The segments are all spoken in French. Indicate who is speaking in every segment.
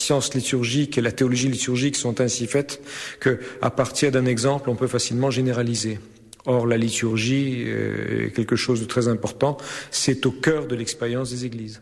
Speaker 1: sciences liturgiques et la théologie liturgique sont ainsi faites qu'à partir d'un exemple, on peut facilement généraliser. Or, la liturgie est quelque chose de très important. C'est au cœur de l'expérience des églises.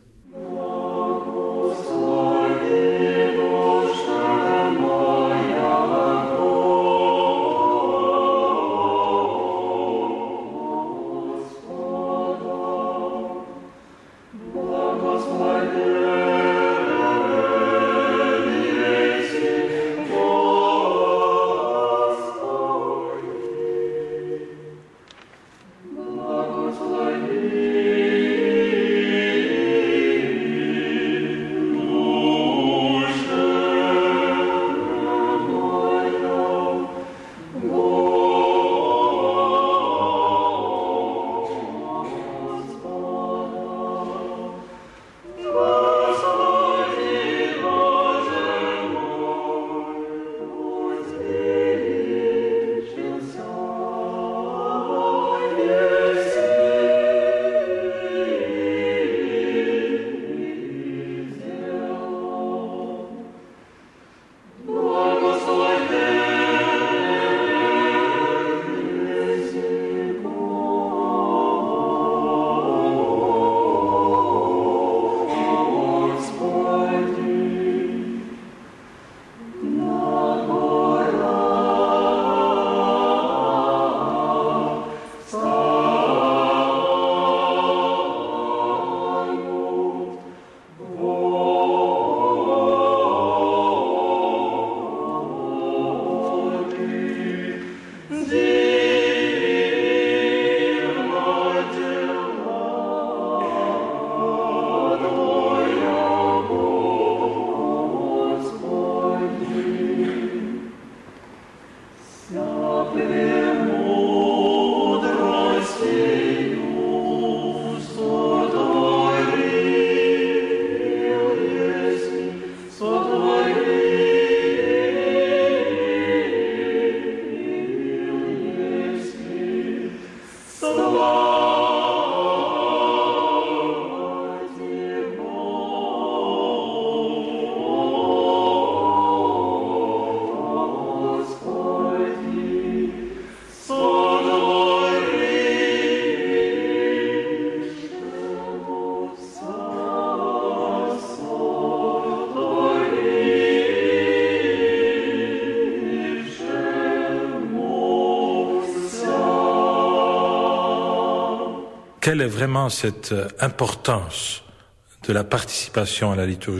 Speaker 2: Quelle est vraiment cette importance de la participation à la liturgie ?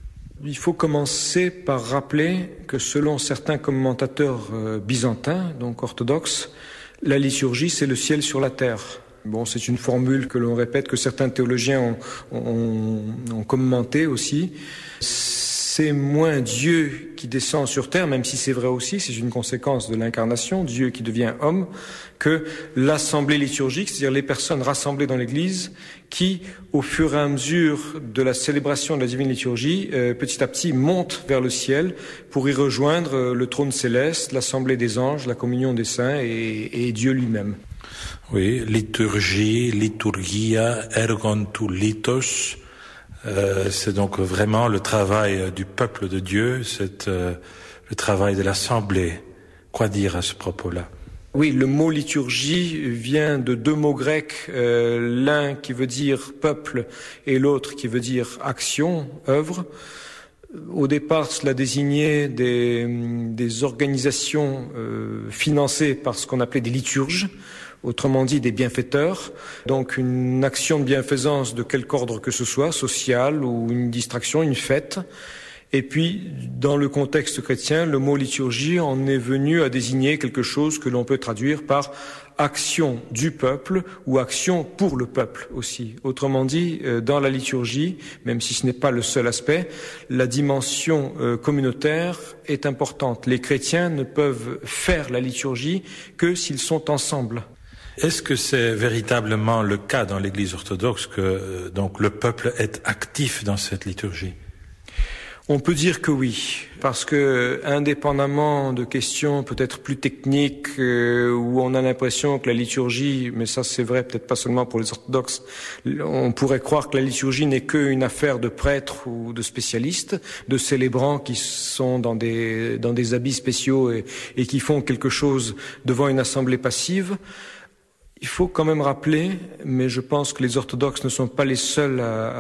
Speaker 1: Il faut commencer par rappeler que selon certains commentateurs byzantins, donc orthodoxes, la liturgie c'est le ciel sur la terre. Bon, c'est une formule que l'on répète, que certains théologiens ont commenté aussi. C'est moins Dieu qui descend sur terre, même si c'est vrai aussi, c'est une conséquence de l'incarnation, Dieu qui devient homme, que l'assemblée liturgique, c'est-à-dire les personnes rassemblées dans l'Église, qui, au fur et à mesure de la célébration de la divine liturgie, petit à petit montent vers le ciel pour y rejoindre le trône céleste, l'assemblée des anges, la communion des saints et Dieu lui-même.
Speaker 2: Oui, liturgie, liturgia, ergon tu litos. C'est donc vraiment le travail du peuple de Dieu, c'est le travail de l'assemblée. Quoi dire à ce propos-là ?
Speaker 1: Oui, le mot liturgie vient de deux mots grecs, l'un qui veut dire peuple et l'autre qui veut dire action, œuvre. Au départ, cela désignait des organisations financées par ce qu'on appelait des liturges, autrement dit des bienfaiteurs, donc une action de bienfaisance de quelque ordre que ce soit, sociale ou une distraction, une fête. Et puis, dans le contexte chrétien, le mot liturgie en est venu à désigner quelque chose que l'on peut traduire par action du peuple ou action pour le peuple aussi. Autrement dit, dans la liturgie, même si ce n'est pas le seul aspect, la dimension communautaire est importante. Les chrétiens ne peuvent faire la liturgie que s'ils sont ensemble.
Speaker 2: Est-ce que c'est véritablement le cas dans l'Église orthodoxe que donc le peuple est actif dans cette liturgie ?
Speaker 1: On peut dire que oui, parce que indépendamment de questions peut-être plus techniques où on a l'impression que la liturgie, mais ça c'est vrai peut-être pas seulement pour les orthodoxes, on pourrait croire que la liturgie n'est qu'une affaire de prêtres ou de spécialistes, de célébrants qui sont dans des habits spéciaux et qui font quelque chose devant une assemblée passive. Il faut quand même rappeler, mais je pense que les orthodoxes ne sont pas les seuls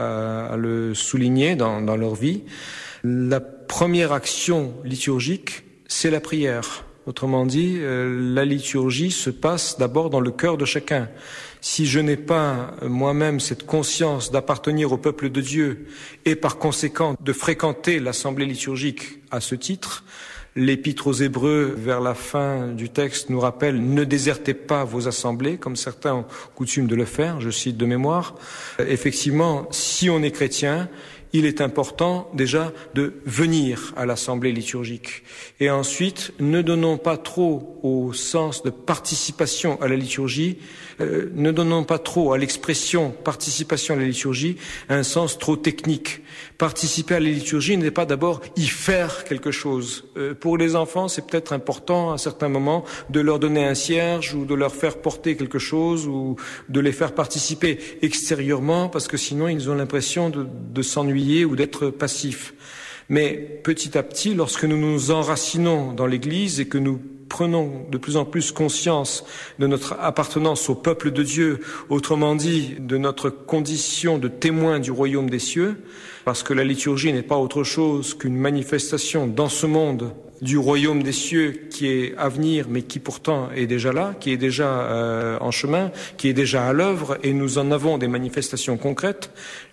Speaker 1: à le souligner dans leur vie, la première action liturgique, c'est la prière. Autrement dit, la liturgie se passe d'abord dans le cœur de chacun. Si je n'ai pas moi-même cette conscience d'appartenir au peuple de Dieu et par conséquent de fréquenter l'assemblée liturgique à ce titre, l'Épître aux Hébreux, vers la fin du texte, nous rappelle « Ne désertez pas vos assemblées », comme certains ont coutume de le faire, je cite de mémoire. Effectivement, si on est chrétien, il est important déjà de venir à l'assemblée liturgique. Et ensuite, ne donnons pas trop au sens de participation à la liturgie, ne donnons pas trop à l'expression participation à la liturgie un sens trop technique. Participer à la liturgie n'est pas d'abord y faire quelque chose. Pour les enfants, c'est peut-être important à certains moments de leur donner un cierge ou de leur faire porter quelque chose ou de les faire participer extérieurement parce que sinon ils ont l'impression de s'ennuyer ou d'être passifs. Mais petit à petit, lorsque nous nous enracinons dans l'Église et que nous prenons de plus en plus conscience de notre appartenance au peuple de Dieu, autrement dit, de notre condition de témoin du royaume des cieux, parce que la liturgie n'est pas autre chose qu'une manifestation dans ce monde du royaume des cieux qui est à venir, mais qui pourtant est déjà là, qui est déjà en chemin, qui est déjà à l'œuvre, et nous en avons des manifestations concrètes.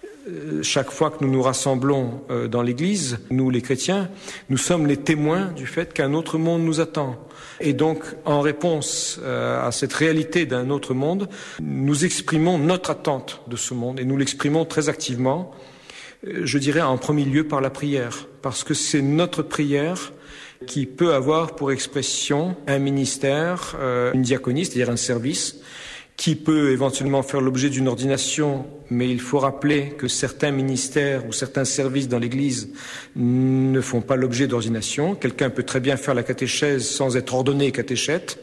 Speaker 1: Chaque fois que nous nous rassemblons dans l'Église, nous les chrétiens, nous sommes les témoins du fait qu'un autre monde nous attend. Et donc, en réponse à cette réalité d'un autre monde, nous exprimons notre attente de ce monde et nous l'exprimons très activement, je dirais en premier lieu par la prière, parce que c'est notre prière qui peut avoir pour expression un ministère, une diaconie, c'est-à-dire un service, qui peut éventuellement faire l'objet d'une ordination, mais il faut rappeler que certains ministères ou certains services dans l'Église ne font pas l'objet d'ordination. Quelqu'un peut très bien faire la catéchèse sans être ordonné catéchète.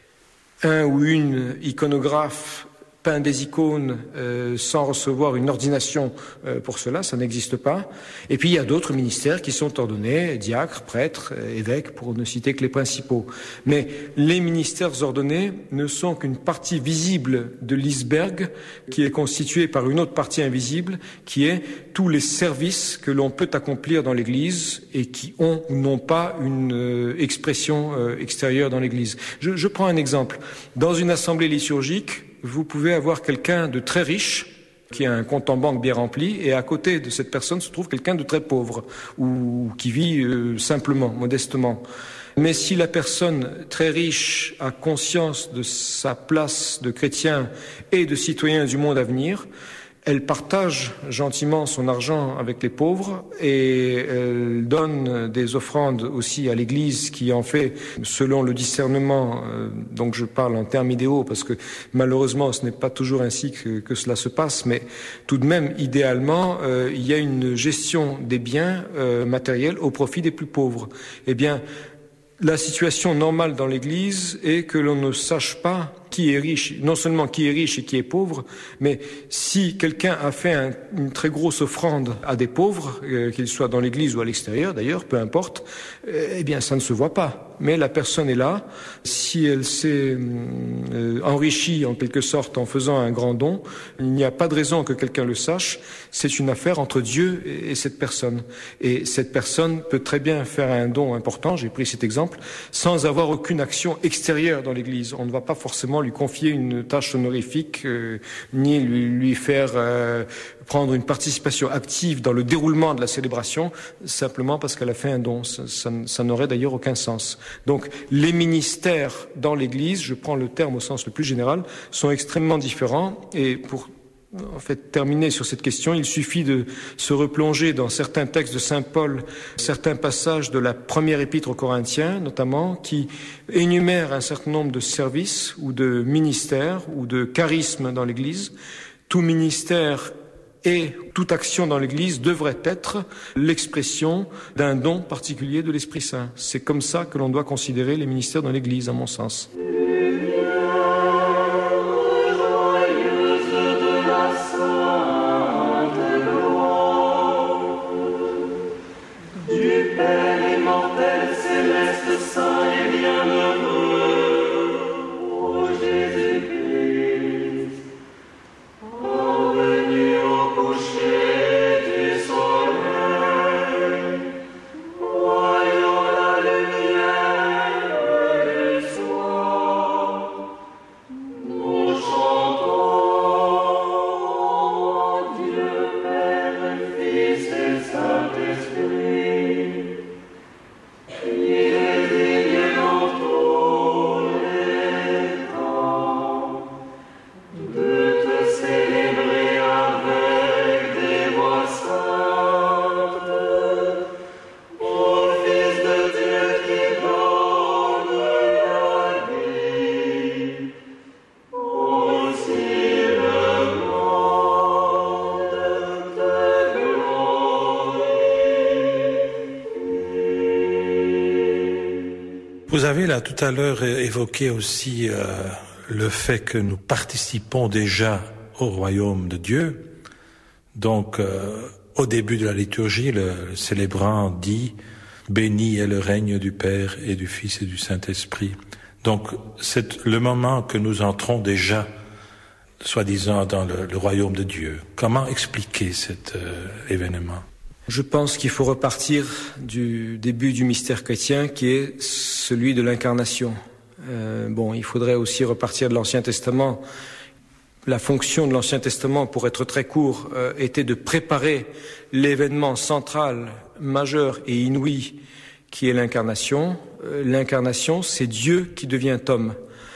Speaker 1: Un ou une iconographe peint des icônes sans recevoir une ordination pour cela, ça n'existe pas. Et puis il y a d'autres ministères qui sont ordonnés, diacres, prêtres, évêques, pour ne citer que les principaux. Mais les ministères ordonnés ne sont qu'une partie visible de l'iceberg qui est constituée par une autre partie invisible qui est tous les services que l'on peut accomplir dans l'Église et qui ont ou n'ont pas une expression extérieure dans l'Église. Je prends un exemple. Dans une assemblée liturgique, vous pouvez avoir quelqu'un de très riche qui a un compte en banque bien rempli et à côté de cette personne se trouve quelqu'un de très pauvre ou qui vit simplement, modestement. Mais si la personne très riche a conscience de sa place de chrétien et de citoyen du monde à venir, elle partage gentiment son argent avec les pauvres et elle donne des offrandes aussi à l'Église qui en fait selon le discernement, donc je parle en termes idéaux parce que malheureusement ce n'est pas toujours ainsi que cela se passe, mais tout de même idéalement il y a une gestion des biens matériels au profit des plus pauvres. Eh bien, la situation normale dans l'Église est que l'on ne sache pas qui est riche, non seulement qui est riche et qui est pauvre, mais si quelqu'un a fait une très grosse offrande à des pauvres, qu'ils soient dans l'Église ou à l'extérieur d'ailleurs, peu importe, eh bien ça ne se voit pas. Mais la personne est là. Si elle s'est enrichie en quelque sorte en faisant un grand don, il n'y a pas de raison que quelqu'un le sache. C'est une affaire entre Dieu et cette personne. Et cette personne peut très bien faire un don important, j'ai pris cet exemple, sans avoir aucune action extérieure dans l'Église. On ne va pas forcément lui confier une tâche honorifique, ni lui faire prendre une participation active dans le déroulement de la célébration, simplement parce qu'elle a fait un don. Ça n'aurait d'ailleurs aucun sens. Donc les ministères dans l'Église, je prends le terme au sens le plus général, sont extrêmement différents. Et pour en fait terminer sur cette question, il suffit de se replonger dans certains textes de saint Paul, certains passages de la première épître aux Corinthiens notamment, qui énumèrent un certain nombre de services ou de ministères ou de charismes dans l'Église. Tout ministère Et toute action dans l'Église devrait être l'expression d'un don particulier de l'Esprit Saint. C'est comme ça que l'on doit considérer les ministères dans l'Église, à mon sens.
Speaker 2: Vous avez là tout à l'heure évoqué aussi le fait que nous participons déjà au royaume de Dieu. Donc, au début de la liturgie, le célébrant dit « Béni est le règne du Père et du Fils et du Saint-Esprit ». Donc, c'est le moment que nous entrons déjà, soi-disant, dans le royaume de Dieu. Comment expliquer cet événement ?
Speaker 1: Je pense qu'il faut repartir du début du mystère chrétien qui est celui de l'incarnation. Il faudrait aussi repartir de l'Ancien Testament. La fonction de l'Ancien Testament, pour être très court, était de préparer l'événement central, majeur et inouï qui est l'incarnation. L'incarnation, c'est Dieu qui devient homme.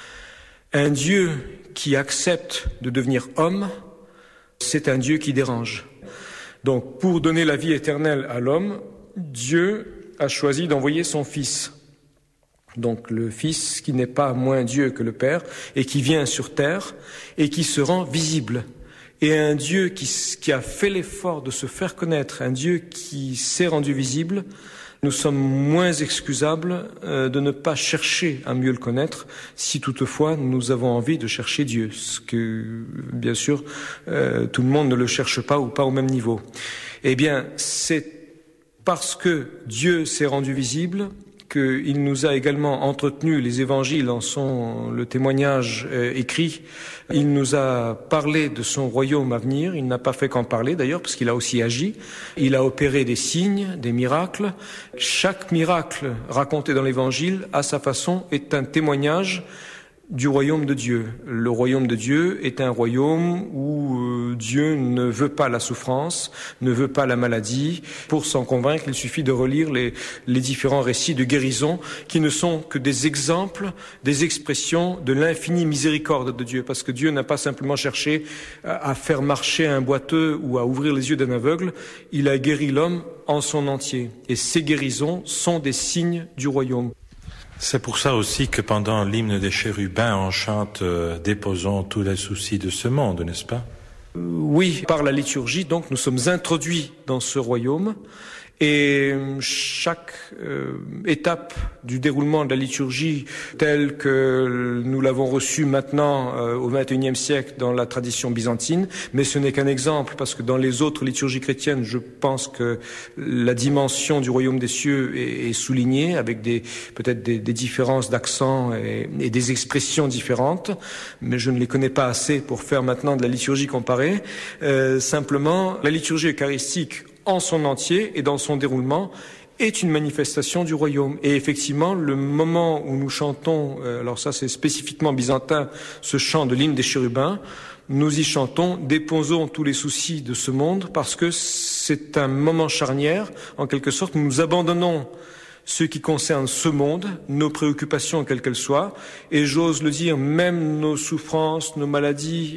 Speaker 1: Un Dieu qui accepte de devenir homme, c'est un Dieu qui dérange. Donc, pour donner la vie éternelle à l'homme, Dieu a choisi d'envoyer son Fils. Donc, le Fils qui n'est pas moins Dieu que le Père et qui vient sur terre et qui se rend visible. Et un Dieu qui a fait l'effort de se faire connaître, un Dieu qui s'est rendu visible, nous sommes moins excusables de ne pas chercher à mieux le connaître si toutefois nous avons envie de chercher Dieu, ce que bien sûr tout le monde ne le cherche pas ou pas au même niveau. Eh bien, c'est parce que Dieu s'est rendu visible qu'il nous a également entretenu, les évangiles en sont le témoignage écrit. Il nous a parlé de son royaume à venir. Il n'a pas fait qu'en parler d'ailleurs, parce qu'il a aussi agi. Il a opéré des signes, des miracles. Chaque miracle raconté dans l'évangile, à sa façon, est un témoignage du royaume de Dieu. Le royaume de Dieu est un royaume où Dieu ne veut pas la souffrance, ne veut pas la maladie. Pour s'en convaincre, il suffit de relire les différents récits de guérison qui ne sont que des exemples, des expressions de l'infinie miséricorde de Dieu. Parce que Dieu n'a pas simplement cherché à faire marcher un boiteux ou à ouvrir les yeux d'un aveugle. Il a guéri l'homme en son entier. Et ces guérisons sont des signes du royaume.
Speaker 2: C'est pour ça aussi que pendant l'hymne des chérubins, on chante « Déposons tous les soucis de ce monde », n'est-ce pas ?
Speaker 1: Oui, par la liturgie, donc nous sommes introduits dans ce royaume et chaque étape du déroulement de la liturgie telle que nous l'avons reçue maintenant au XXIe siècle dans la tradition byzantine, mais ce n'est qu'un exemple parce que dans les autres liturgies chrétiennes, je pense que la dimension du royaume des cieux est soulignée avec peut-être des différences d'accent et des expressions différentes, mais je ne les connais pas assez pour faire maintenant de la liturgie comparée. Simplement, la liturgie eucharistique en son entier et dans son déroulement est une manifestation du royaume. Et effectivement, le moment où nous chantons, alors ça c'est spécifiquement byzantin, ce chant de l'hymne des chérubins, nous y chantons « Déposons tous les soucis de ce monde » parce que c'est un moment charnière, en quelque sorte, nous abandonnons ce qui concerne ce monde, nos préoccupations quelles qu'elles soient, et j'ose le dire, même nos souffrances, nos maladies,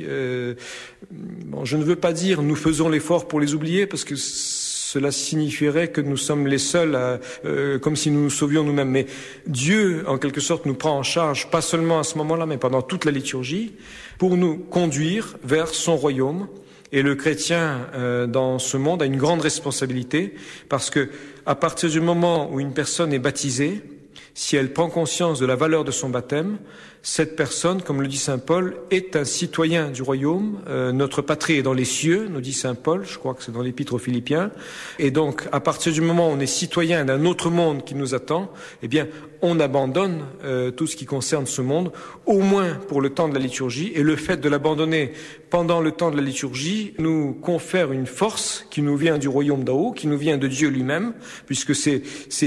Speaker 1: je ne veux pas dire nous faisons l'effort pour les oublier, parce que cela signifierait que nous sommes les seuls, comme si nous nous sauvions nous-mêmes. Mais Dieu, en quelque sorte, nous prend en charge, pas seulement à ce moment-là, mais pendant toute la liturgie, pour nous conduire vers son royaume. Et le chrétien, dans ce monde, a une grande responsabilité parce que, à partir du moment où une personne est baptisée, si elle prend conscience de la valeur de son baptême, cette personne, comme le dit saint Paul, est un citoyen du royaume. Notre patrie est dans les cieux, nous dit saint Paul, je crois que c'est dans l'épître aux Philippiens. Et donc, à partir du moment où on est citoyen d'un autre monde qui nous attend, eh bien, on abandonne tout ce qui concerne ce monde, au moins pour le temps de la liturgie. Et le fait de l'abandonner pendant le temps de la liturgie nous confère une force qui nous vient du royaume d'en haut, qui nous vient de Dieu lui-même, puisque c'est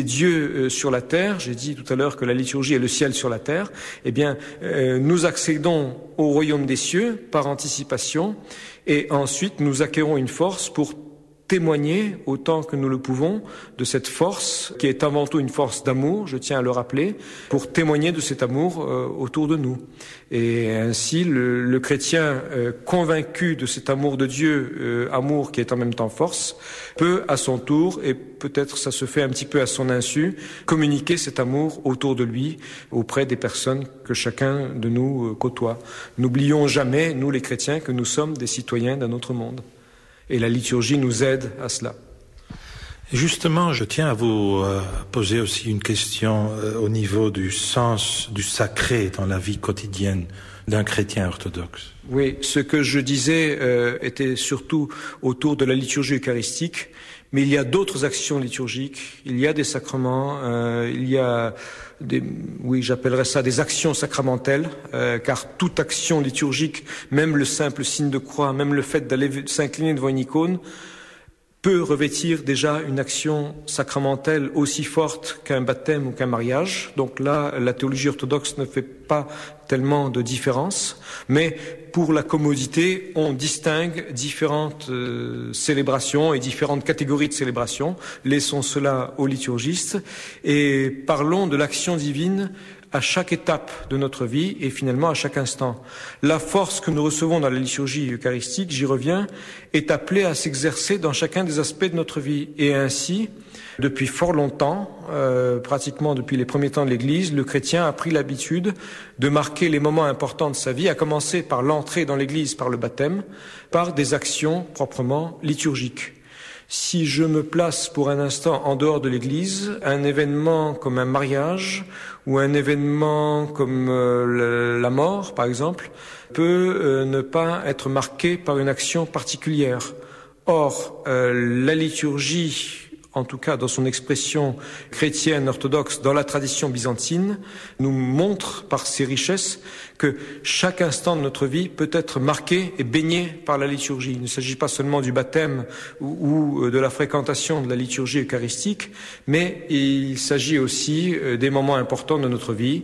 Speaker 1: Dieu sur la terre. J'ai dit tout à l'heure que la liturgie est le ciel sur la terre. Eh bien, nous accédons au royaume des cieux par anticipation et ensuite nous acquérons une force pour témoigner autant que nous le pouvons de cette force qui est avant tout une force d'amour, je tiens à le rappeler, pour témoigner de cet amour autour de nous. Et ainsi, le chrétien convaincu de cet amour de Dieu, amour qui est en même temps force, peut à son tour, et peut-être ça se fait un petit peu à son insu, communiquer cet amour autour de lui, auprès des personnes que chacun de nous côtoie. N'oublions jamais, nous les chrétiens, que nous sommes des citoyens d'un autre monde. Et la liturgie nous aide à cela.
Speaker 2: Justement, je tiens à vous poser aussi une question au niveau du sens du sacré dans la vie quotidienne d'un chrétien orthodoxe.
Speaker 1: Oui, ce que je disais était surtout autour de la liturgie eucharistique, mais il y a d'autres actions liturgiques, il y a des sacrements, il y a j'appellerais ça des actions sacramentelles, car toute action liturgique, même le simple signe de croix, même le fait d'aller s'incliner devant une icône, peut revêtir déjà une action sacramentelle aussi forte qu'un baptême ou qu'un mariage. Donc là, la théologie orthodoxe ne fait pas tellement de différence, mais pour la commodité, on distingue différentes célébrations et différentes catégories de célébrations. Laissons cela aux liturgistes et parlons de l'action divine à chaque étape de notre vie et finalement à chaque instant. La force que nous recevons dans la liturgie eucharistique, j'y reviens, est appelée à s'exercer dans chacun des aspects de notre vie. Et ainsi, depuis fort longtemps, pratiquement depuis les premiers temps de l'Église, le chrétien a pris l'habitude de marquer les moments importants de sa vie, à commencer par l'entrée dans l'Église, par le baptême, par des actions proprement liturgiques. Si je me place pour un instant en dehors de l'Église, un événement comme un mariage ou un événement comme la mort, par exemple, peut ne pas être marqué par une action particulière. Or, la liturgie, en tout cas dans son expression chrétienne orthodoxe dans la tradition byzantine, nous montre par ses richesses que chaque instant de notre vie peut être marqué et baigné par la liturgie. Il ne s'agit pas seulement du baptême ou de la fréquentation de la liturgie eucharistique, mais il s'agit aussi des moments importants de notre vie,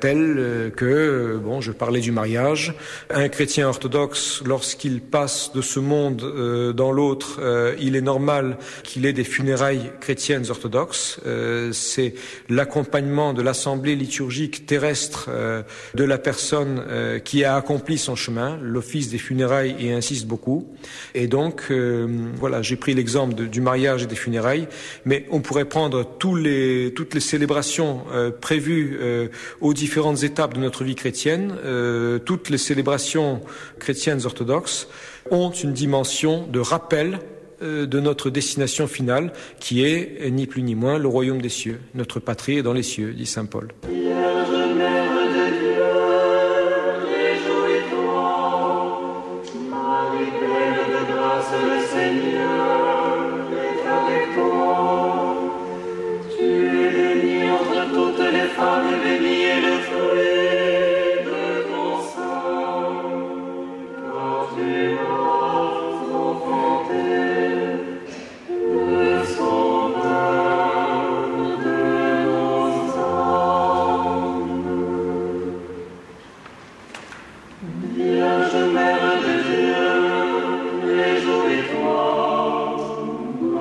Speaker 1: tels que, je parlais du mariage. Un chrétien orthodoxe, lorsqu'il passe de ce monde dans l'autre, il est normal qu'il ait des funérailles chrétiennes orthodoxes. C'est l'accompagnement de l'assemblée liturgique terrestre de la personne qui a accompli son chemin. L'office des funérailles y insiste beaucoup. Et donc, j'ai pris l'exemple du mariage et des funérailles, mais on pourrait prendre toutes les célébrations prévues aux différentes étapes de notre vie chrétienne. Toutes les célébrations chrétiennes orthodoxes ont une dimension de rappel de notre destination finale, qui est ni plus ni moins le royaume des cieux. Notre patrie est dans les cieux, dit saint Paul.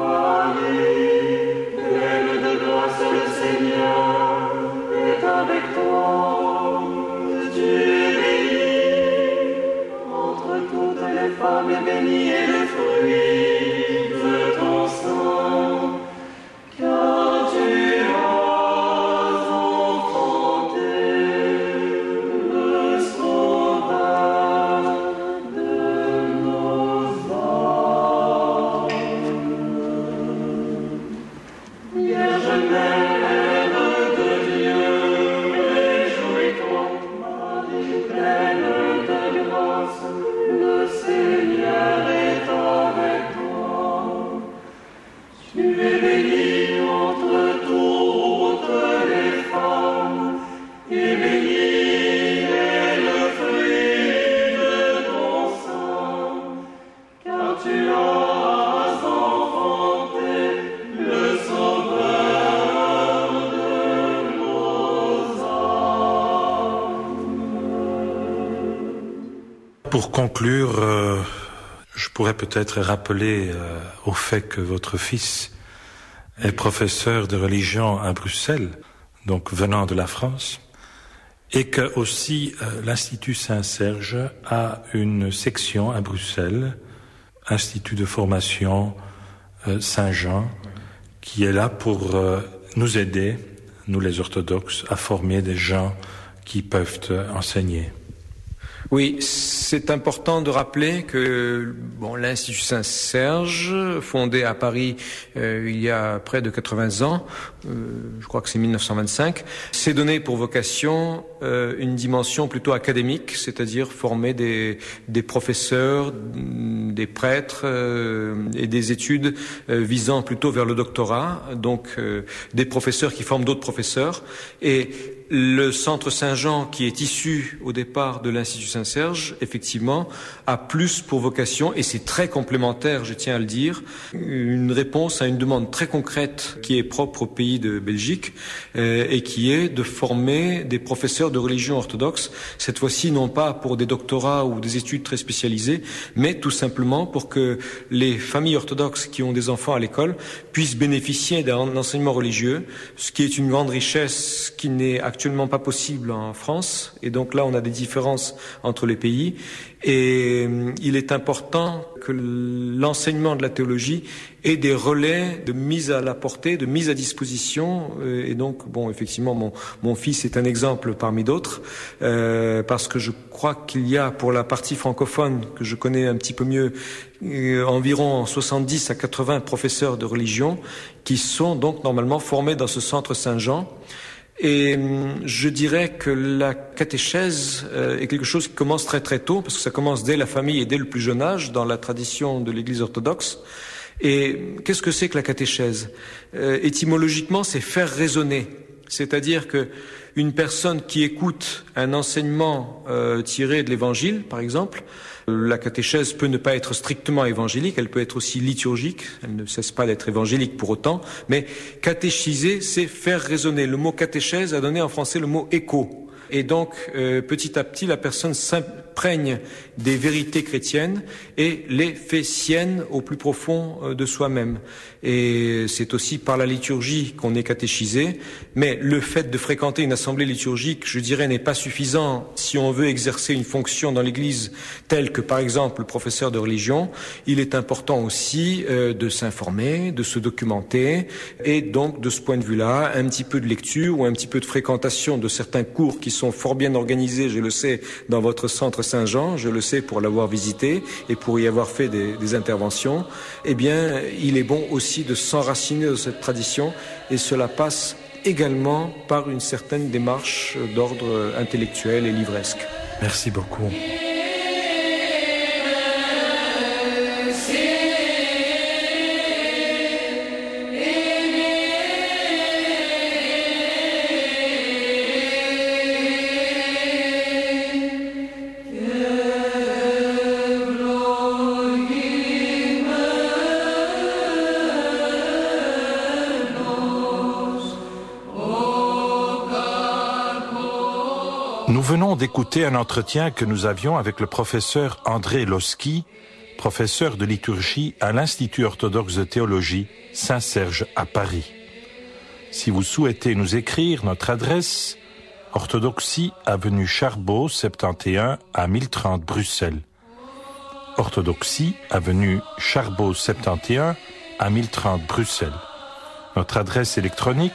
Speaker 3: Avec
Speaker 2: Pour conclure, je pourrais peut-être rappeler au fait que votre fils est professeur de religion à Bruxelles, donc venant de la France, et que aussi l'Institut Saint-Serge a une section à Bruxelles, Institut de formation Saint-Jean, qui est là pour nous aider, nous les orthodoxes, à former des gens qui peuvent enseigner.
Speaker 1: Oui, c'est important de rappeler que l'Institut Saint-Serge, fondé à Paris il y a près de 80 ans, je crois que c'est 1925, s'est donné pour vocation une dimension plutôt académique, c'est-à-dire former des professeurs, des prêtres et des études visant plutôt vers le doctorat, donc des professeurs qui forment d'autres professeurs. Et le Centre Saint-Jean, qui est issu au départ de l'Institut Saint-Serge, effectivement, a plus pour vocation, et c'est très complémentaire, je tiens à le dire, une réponse à une demande très concrète qui est propre au pays de Belgique, et qui est de former des professeurs de religion orthodoxe, cette fois-ci non pas pour des doctorats ou des études très spécialisées, mais tout simplement pour que les familles orthodoxes qui ont des enfants à l'école puissent bénéficier d'un enseignement religieux, ce qui est une grande richesse qui n'est actuellement pas possible en France, et donc là on a des différences entre les pays, et il est important que l'enseignement de la théologie ait des relais de mise à la portée, de mise à disposition, et donc effectivement mon fils est un exemple parmi d'autres, parce que je crois qu'il y a pour la partie francophone que je connais un petit peu mieux environ 70 à 80 professeurs de religion qui sont donc normalement formés dans ce centre Saint-Jean. Et je dirais que la catéchèse est quelque chose qui commence très très tôt, parce que ça commence dès la famille et dès le plus jeune âge, dans la tradition de l'Église orthodoxe. Et qu'est-ce que c'est que la catéchèse ? Étymologiquement, c'est faire raisonner. C'est-à-dire que une personne qui écoute un enseignement tiré de l'Évangile, par exemple, la catéchèse peut ne pas être strictement évangélique, elle peut être aussi liturgique, elle ne cesse pas d'être évangélique pour autant, mais catéchiser, c'est faire raisonner. Le mot catéchèse a donné en français le mot écho. Et donc, petit à petit, la personne s'imprègne des vérités chrétiennes et les fait siennes au plus profond de soi-même. Et c'est aussi par la liturgie qu'on est catéchisé. Mais le fait de fréquenter une assemblée liturgique, je dirais, n'est pas suffisant si on veut exercer une fonction dans l'Église telle que, par exemple, le professeur de religion. Il est important aussi de s'informer, de se documenter. Et donc, de ce point de vue-là, un petit peu de lecture ou un petit peu de fréquentation de certains cours qui sont fort bien organisés, je le sais, dans votre centre Saint-Jean, je le sais pour l'avoir visité et pour y avoir fait des interventions, eh bien, il est bon aussi de s'enraciner de cette tradition, et cela passe également par une certaine démarche d'ordre intellectuel et livresque.
Speaker 2: Merci beaucoup. Nous venons d'écouter un entretien que nous avions avec le professeur André Loski, professeur de liturgie à l'Institut orthodoxe de théologie Saint-Serge à Paris. Si vous souhaitez nous écrire, notre adresse, orthodoxie, avenue Charbot, 71 à 1030 Bruxelles. Orthodoxie, avenue Charbot, 71 à 1030 Bruxelles. Notre adresse électronique,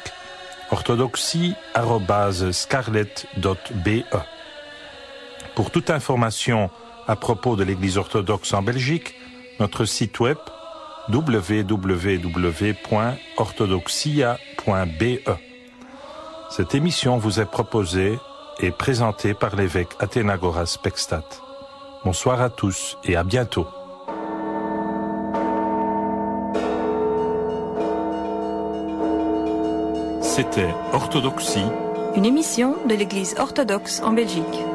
Speaker 2: orthodoxie@scarlet.be. Pour toute information à propos de l'Église orthodoxe en Belgique, notre site web www.orthodoxia.be. Cette émission vous est proposée et présentée par l'évêque Athénagoras Pextat. Bonsoir à tous et à bientôt. C'était Orthodoxie,
Speaker 3: une émission de l'Église orthodoxe en Belgique.